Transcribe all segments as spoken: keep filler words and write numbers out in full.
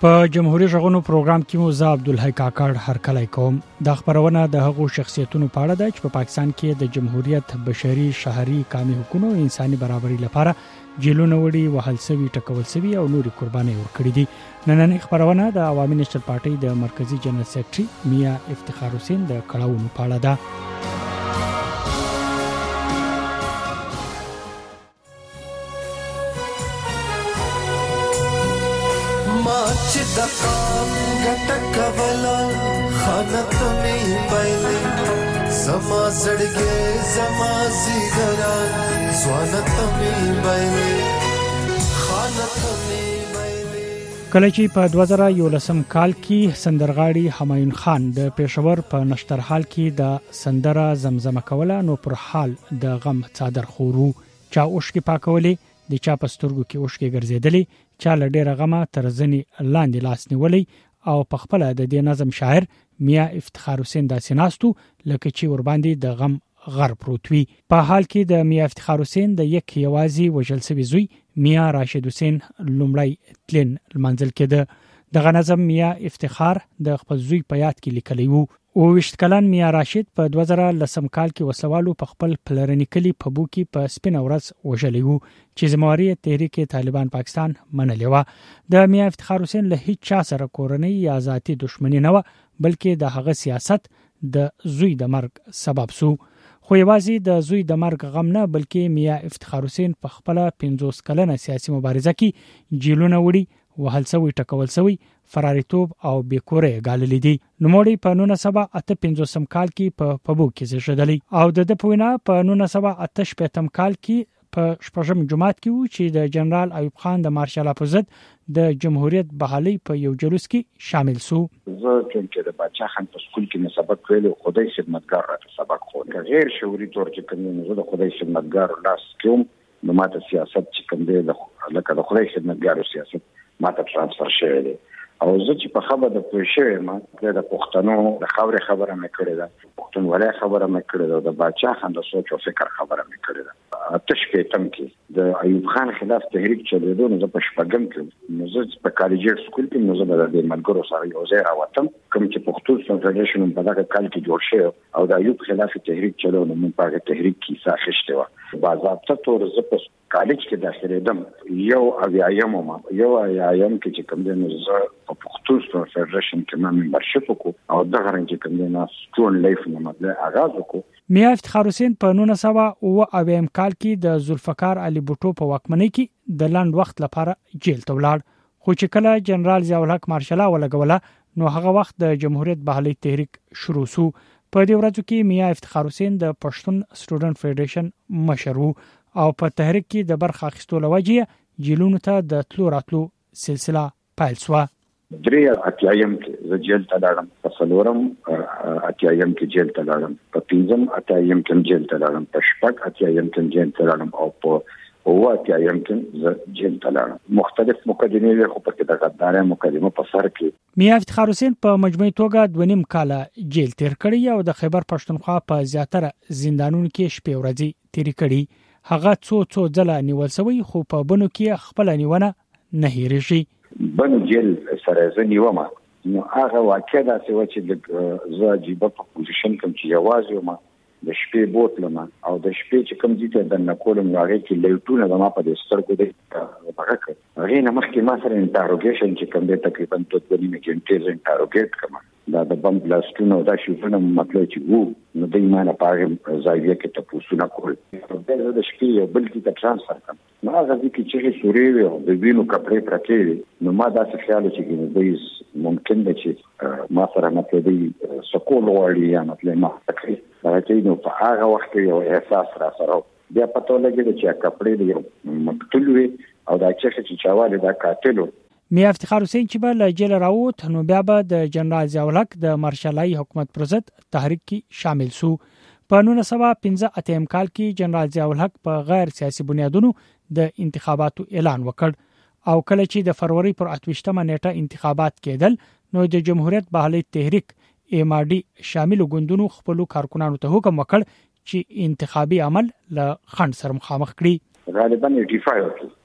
په جمهوریت غونو پروګرام کې مو زه عبدالحی کاکړ هرکلی کوم. د خبرونه د هغو شخصیتونو په اړه ده چې په پا پاکستان کې د جمهوریت بشري شهري کامي حقوقو او انساني برابرۍ لپاره جیلونه وړي وهل سوي ټکول سوي او نوري قرباني ورکړي دي. نننۍ خبرونه د عوامي نېشنل پارټۍ د مرکزی جنرال سیکریټري میا افتخار حسین د کړهونو په اړه ده. د قام ګټ کولا خانت می پېلې زما زړګي زما زیګرا سوانت می پېلې خانت می پېلې. کله چې په دوه زره یولسم کال کې سندرغاړي همایون خان د پېښور په نشترحال کې د سندره زمزمه کوله نو پر حال د غم څادر خورو چا اوښکې پاکولې د چا په سترګو کې اوښکې ګرځېدلې چا له ډېره غمه تر ځنې لاندې لاس نیولې او په خپله د دې نظم شاعر میا افتخار حسین داسې ناستو لکه چې ورباندې د غم غر پروت وي. په حال کې د میا افتخار حسین د یک یوازې وژل شوي زوی میا راشد حسین لومړی تلین لمنځل کېده. دغه نظم میا افتخار د خپل زوی په یاد کې لیکلی وو. او وشت کلن میا راشد په دوه زره لسم کال کې وسوالو په خپل پلرنی کلی په بو کې په سپین ورځ وژلی وو چې زمواري تحریک طالبان پاکستان منلې و. د میا افتخار حسین له هیڅ چا سره کورنۍ یا ذاتی دښمنی نه و بلکې د هغه سیاست د زوی د مرګ سبب سو. خو یوازې د زوی د مرګ غم نه بلکې میا افتخار حسین په خپل پنځوس کلنه سیاسي مبارزه کې جیلونه وړي وهل سوي ټکول سوي فراریتوب او بیکورې غاللې دي. نوموړي په نولس سوه اته پنځوس کال کې په پبو کې زیږیدلی او د د پوینا په نولس سوه اته شپږم کال کې په شپږم جماعت کې و چې د جنرال ایوب خان د مارشال په ضد د جمهوریت بحالي په یو جلوس کې شامل سو. زه چې د بچا خان په سکول کې مې سبق ویلو خدای خدمتګار راته سبق خو غیر شعوري تور چې کوم زه د خدای خدمتګار لاس کوم نو ماته سیاست چې کوم دی لکه د خدای خدمتګار سیاست ماته ترانسفر شوی دی او زه چې په خبره د پوه شوی ما د پښتنو د خبرې خبره مې کړې ده پښتونولۍ خبره مې کړې ده د بچا خان د سوچ او فکر خبره مې کړې ده. اته شپېتم کې د ایوب خان خلاف تحریک چلېدو نو زه په شپږم کې نو زه په کالجیټ سکول کې نو زه به د ملګرو سره یو ځای راوتم کوم چې پښتون فدریشن په دغه کال کې جوړ شو او د ایوب خلاف تحریک چلو نو موږ په هغه تحریک کې حصہ اخیستی و. باضابطه طور زه په کالج کې داخلېدم یو اویایم ما یو اویایم کې چې کوم د زه په پښتون فدریشن کې ما ممبرشپ وکړو او دغه رنګ چې کوم د ناس ټول لایف نه مطلب آغاز وکړو. میا افتخار حسین په نولس سوه اوه اویایم کال کې د ذوالفقار علي بوټو په واکمنۍ کې د لاند وخت لپاره جیل ته ولاړ خو چې کله جنرال ضیاء الحق مارشاله ولګوله نو هغه وخت د جمهوریت بحالي تحریک شروع سو. په دې ورځو کې میا افتخار حسین د پښتون سټوډنټ فدریشن مشر وو او په تحریک کې د برخه اخیستلو لوجه جیلونو ته د تلو راتلو سلسله پیل شو. درې اتیایم کې زه جیل ته لاړم په څلورم اتیایم کې جیل ته لاړم په پنځم اتیایم کې جیل ته لاړم په شپږ اتیایم کې جیل ته لاړم او په اوه اتیایم کې زه جیل ته لاړم. مختلف مقدمې وي خو په کې د غدارۍ مقدمه په سر کې میا افتخار حسین په مجموعي توګه دوه نیم کاله جیل تیر کړی او د خیبر پښتونخوا په زیاتره زندانونو کې شپې ورځې تیر کړي. هغه څو څو ځله نیول شوی خو په بنو کې خپل نیونه نه هېریږي. بنو جیل سره زه نیوم نو هغه واقع دا چې د زه عجیبه په پوزیشن کوم چې یوازې وم د شپې بوتلم او د شپې چې کوم ځای ته د نکولم نو هغه کې لیټونه د ما په د سترګو د هغه هغه نه مخکې ما سره انټاروګیشن چې کوم دی تقریبا دوه دوه نیمه کې انټاروګیټ کوم دا د بم بلاستونو دا شیونه مطلب چې وو نو د ایمانه پاره ځایوي کې تاسو نه کول د شپې یو بل کې ترانسفر کوم نو هغه چې چې سوري وي او د وینو کپړې پرکې نو ما دا څه خیال چې د ممکن دی چې ما سره مطلب سکول وړي یا مطلب ما تکي دا چې نو په هغه وخت یو احساس را سره بیا پته لګی چې کپړې دی مقتول وي او دا چې چاواله دا قاتلو. میا افتخار حسین چې به له جیل راووت نو بیا به د جنرال ضیاء الحق د مارشالای حکومت پر ضد تحریک کې شامل سو. په نولس سوه پنځه اتیا کال کې جنرال ضیاء الحق په غیر سیاسي بنیادونو د انتخاباتو اعلان وکړ او کله چې د فروری پر اتوشتمه نیټه انتخابات کېدل نو د جمهوریت بحالي تحریک ایم آر ډي شامل ګوندونو خپل کارکونانو ته حکم وکړ چې انتخابي عمل له خنډ سره مخامخ کړي. غالبا ایټي فایو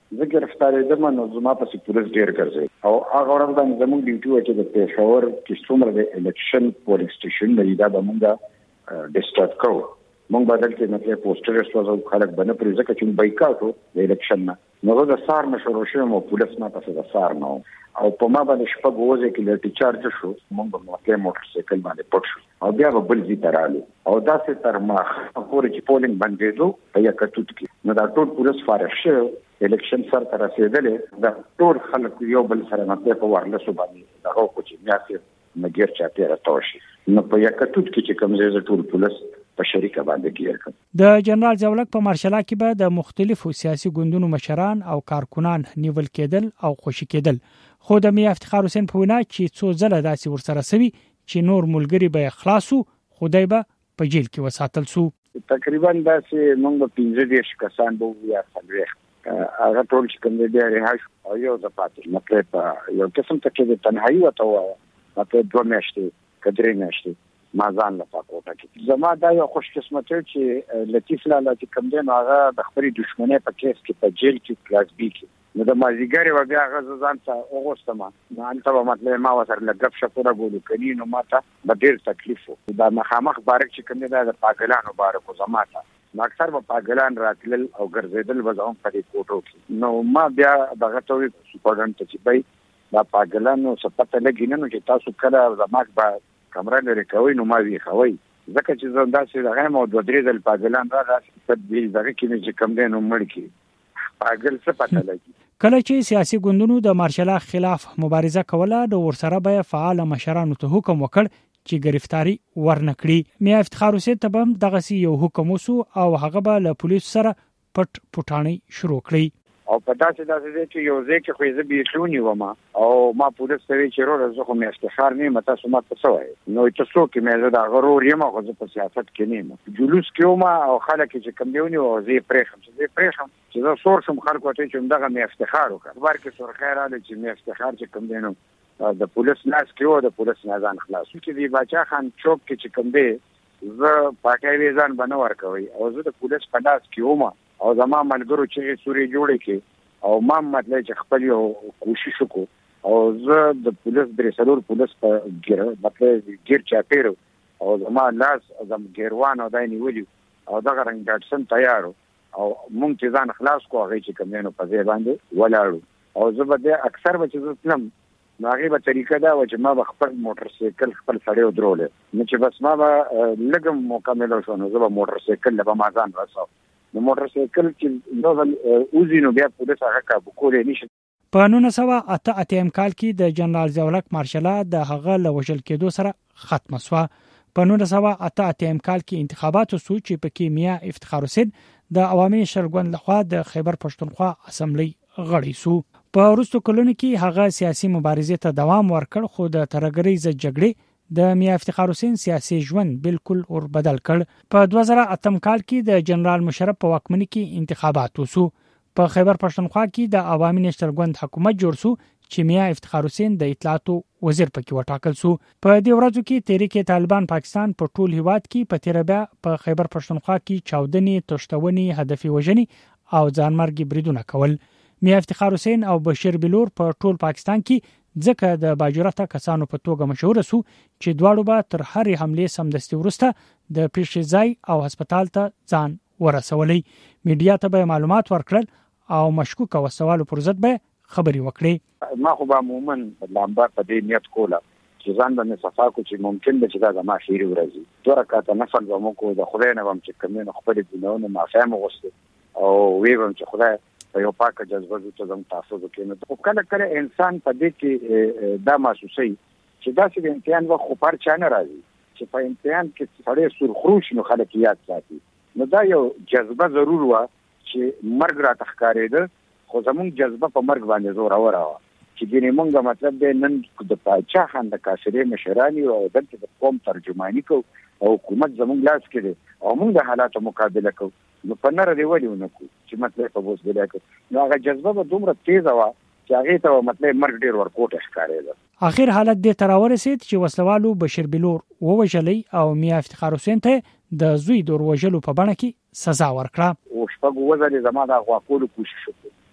زه ګرفتارېدم نو زما پسې پولیس ډېر ګرځي او هغه ورځ باندې زموږ ډیوټي و چې د پېښور کې څومره د الیکشن پولینګ سټیشن دی دا به موږ ډسټارټ کوو. موږ بدل کې مطلب پوسټرز وځو خلک باندې پرې ځکه چې بایکاټ و د الیکشن نه نو د سار نه شروع شوم او پولیس ما پسې د سار نه او په ما باندې شپږ ورځې کې لټي چارج شو. موږ په موټر موټر سایکل باندې پټ شو او بیا به بل ځای ته رالو او داسې تر ما پورې چې پولینګ بندېدو په یو کټوت کې نو دا ټول پولیس فارغ شو. الیکشن سر تر رسیدلې دا ټول خلک یو بل سره مته په ورلسو باندې دا هو چې میاسه مګر چاته راټوشي نو په یو کټوت کې چې کوم ځای ټول پولیس په شریکه باندې کېږي. د جنرال ضیاءالحق په مارشاله کې به د مختلفو سیاسي ګوندونو مشران او کارکونان نیول کېدل او خوشی کېدل. خو د میا افتخار حسین په وینا چې څو ځله داسې ورسره سوي چې نور ملګری به خلاصو خدای به په جیل کې وساتل سو. تقریبا داسې موږ په پنځه دیرش کسان به یا څلوېښت هغه ټول چې کوم دی رهاش او یو د پاتې مطلب یو قسم ته کې د تنهایی وته وایي مطلب دوه میاشتې کډرې میاشتې ما ځان له پاکوټه کې زما دا یو خوش قسمت چې لطیف لالا چې کوم دی هغه د خپل دښمنۍ په کیس کې په جیل کې کلاس بي کې نو د مازیګر و بیا هغه ځان ته اوغوستم نو انته به مطلب ما وسره لګب شپوره ګولو کني نو ماته به ډیر تکلیف و دا مخامخ بارک چې کوم دی د پاګلانو بارکو زماته نو اکثر به پاګلان راتلل او ګرځیدل به ځم په دې کوټو کې نو ما بیا دغه ټوي سپورټنټ چې بای دا پاګلانو سپته لګینه نو چې تاسو کله زماک به کمره لري کوي نو ما وی خوي ځکه چې زه داسې دغه مو د درې دل پاګلان را راسي په دې دغه کې چې کم دین مړ کی پاګل څه پته لګي. کله چې سیاسي ګوندونو د مارشال خلاف مبارزه کوله د ورسره به فعال مشرانو ته حکم وکړ چې گرفتاری ورنکړي. میا افتخار حسین ته هم دغه یو حکم وسو او هغه به له پولیسو سره پټ پټانی شروع کړی او په داسې داسې چې یو ځکه خو یې بیرونی ومه او ما پولیس ته وی چې ورو زه خو مې افتخار نه مته سمات څه وای نو چې څوک مې زه دا غرور یم خو زه په سیاست کې نه یم جلوس کې ما او خلک چې کم دیونی او زه پرېخم چې پرېخم چې زه سور شم خلکو ته چې دغه مې افتخار وکړ بار کې سور خیر اله چې مې افتخار چې کم دینو د پولیس لاس کې او د پولیس نازان خلاص چې دی باچا خان چوک کې چې کم دی زه پاکای ویزان بنور کوي او زه د پولیس په لاس کې ومه او زما ملګرو چې سوري جوړې کې او ما مطلب چې خپل یو کوشش وکړو او زه د پولیس درې څلور پولیس په ګیر مطلب ګیر چاپیرو او زما لاس زم ګیروان او دای نیولی او دغه رنګ ډاټسن تیارو او مونږ چې ځان خلاص کو هغه چې کمینو په ځای باندې ولاړو او زه به اکثر به چې زم هغه به طریقه دا و چې ما به خپل موټر سایکل خپل سړی ودرول نو چې بس ما به لګم مکمل شو نو زه به موټر سایکل له ما ځان راسو نو موټر سایکل چې نو اوزینو بیا پولیس هغه کابو کولې نشي. په نولس سوه اته اتیا کال کې د جنرال ضیاءالحق مارشاله د هغه له وژل کېدو سره ختمه شوه. په نولس سوه اته اتیا کال کې انتخابات وسو چې پکې میا افتخار حسین د عوامي شرګوند لخوا د خیبر پښتونخوا اسمبلی غړی سو. په وروستو کلونو کې هغه سیاسي مبارزې ته دوام ورکړ خو د ترګریز جګړې د میا افتخار حسین سیاسي ژوند بالکل اور بدل کړ. په دوه زره اتم کال کې د جنرال مشرف په واکمنۍ کې انتخابات وسو. په خیبر پښتونخوا کې د عوامي نېشنل ګوند حکومت جوړ سو چې میا افتخار حسین د اطلاعاتو وزیر پکې وټاکل سو. په دې ورځو کې تحریک طالبان پاکستان په ټول هیواد کې په تیر بیا په خیبر پښتونخوا کې چاودنې تشتونې هدفي وژنې او ځانمرګي بریدونه کول. میا افتخار حسین او بشیر بلور په ټول پاکستان کې ځکه د باجرته کسانو په توګه مشهور سو چې دواړو به تر هرې حمله سمدستي ورسته د پیښې ځای او هسپتال ته ځان ورسولې. میډیا ته به معلومات ورکړل او مشکوک او سوالو پر ضد به خبري وکړي. ما خو به عموما لامبا په دې نیت کوله چې ځان باندې صفا کو چې ممکن به چې دا ما خیر ورځي دوه رکعات نفل به مو کو د خدای نه هم چې کومه خپل دینونه معافي مو غوښته او وی هم چې خدای په یو پاکه جذبه ته زم تاسو وکړو. کله کله انسان په دې کې دا محسوسي چې دا چې امتحان و خو پر چانه راځي چې په امتحان کې سړی سرخروش نو خلک یاد ساتي نو دا یو جذبه ضرور و چې مرګ را تخکارېده خو زمون جذبه په مرګ باندې زور اور و چې دې مونږه مطلب د نن د پاچا خان د کاشرې مشرانی او دلته د قوم ترجمانی کو او حکومت زمون لاس کې او موږ د حالاتو مقابله کو نو په نره دی ولې ونکو چې مطلب په بوس بلا کو نو هغه جذبه به دومره تیز و چې هغه ته مطلب مرګ ډیر ورکوټ ښکارېده. اخر حالت دې تراور رسید چې وسلوالو بشیر بلور ووجلې او میا افتخار حسین ته د زوی دور وجلو په بڼه کې سزا ورکړه. او شپږ وځلې زما د غواکولو کوشش وکړ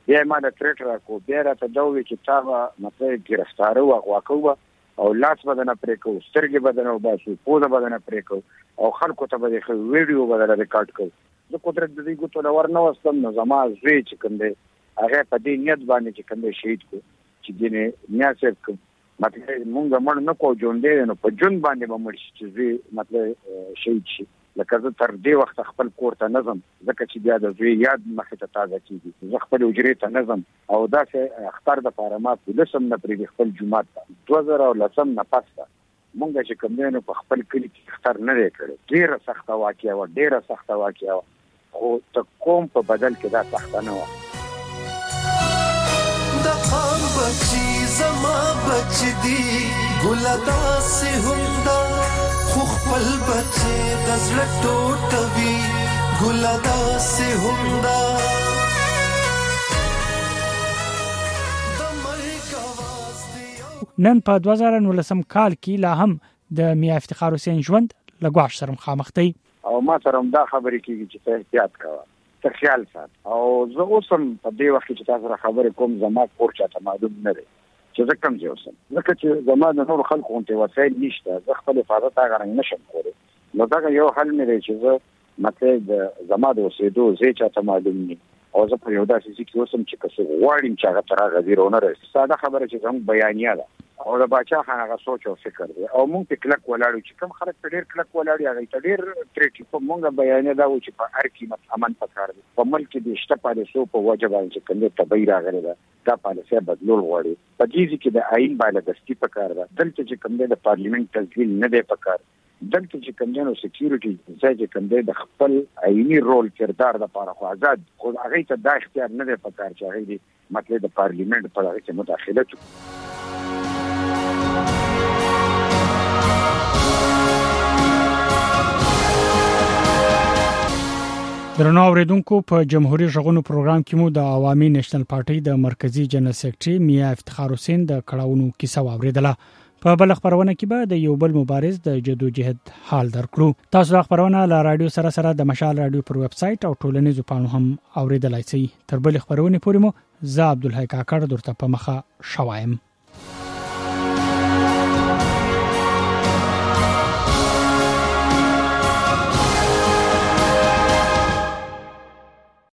بیا ما د تریټ راکو بیا راته دا وی چې تا مطلب گرفتار او واکو او لاس بدن پرې کو سترګې بدن او باسو پوزه بدن پرې کو او خلکو ته به ویډیو بدل ریکارډ کو د قدرت د دې ګوتو لور نو واستم نو زما زوی چې کوم دی هغه په دې نیت باندې چې کوم دی شهید کو چې دینه نیاسه مطلب مونږ مړ نه کو جون دی نو په جون باندې به مړ شي چې زوی مطلب شهید شي لکه زه تر دې وخت خپل کور ته نظم ځکه چې بیا د زوی یاد مخې ته تازه کیږي زه خپل حجرې ته نظم او دا چې اختر د پاره ما پولیسم نه پرې خپل جمعات دوه زره لسم نه پاسه مونږ چې کوم دی نو په خپل کلی کې اختر نه کړی ډیره سخته واقعه و ډیره سخته واقعه خو ته کوم په بدل کې دا سخته نه و د قام بچي زما بچ دی ګلدا سه هوندا خو خپل بچي د زړه ټوټوي ګلدا سه هوندا نن په دوه زره نولسم کال کې لا هم د میا افتخار حسین ژوند لګواش سره مخامخ دی او ما سره دا خبرې کیږي چې ته احتیاط کوه ته خیال سات او زه اوسم په دې وخت کې چې تاسو سره خبرې کوم زما کور چاته معلوم نه دی چې زه کوم ځای اوسم ځکه چې زما د نور خلکو ته وسایل نشته زه خپل حفاظت هغه رنګ نشم کولی نو دا یو حل مې دی چې زه مطلب زما د اوسېدو ځای چاته معلوم نه او زه په یو داسې ځای کې اوسم چې که څه غواړم چې هغه تر هغه ځای رونه رسي ساده خبره چې زموږ بیانیه ده او د باچا خان هغه سوچ او فکر دی او مونږ په کلک ولاړو چې کوم خلک په ډېر کلک ولاړ هغه ته ډېر تریټي په مونږه بیانیه دا و چې په هر قیمت امن پکار دی په ملک کې د شته پالیسو په وجه باندې کوم تبعی راغلی ده دا پالیسي بدلول غواړي په دې کې د آئین بالادستی پکار ده دلته چې کوم د پارلیمنت تشکیل نه دی پکار دلته چې کوم جنو سکیورټي چې کوم د خپل آئینی رول کردار د لپاره خو آزاد خو هغه ته دا اختیار نه دی پکار چې هغه دی مطلب د پارلیمنت په هغه کې مداخله وکړي درنو اوریدونکو په جمهوریت ژغونو پروګرام کې مو د عوامي نېشنل پارټي د مرکزی جنرال سیکریټري میا افتخار حسین د کړهونو کیسه واوریدله په بل خبرونه کې به د یو بل مبارز د جدوجہد حال درکړو تاسو د خبرونه له رادیو سره سره د مشال رادیو پر ویب سټ او ټولنیزو پاڼو هم اوریدلای شئ تر بل خبرونه پورې مو زه عبدالحی کاکړ درته په مخه شوایم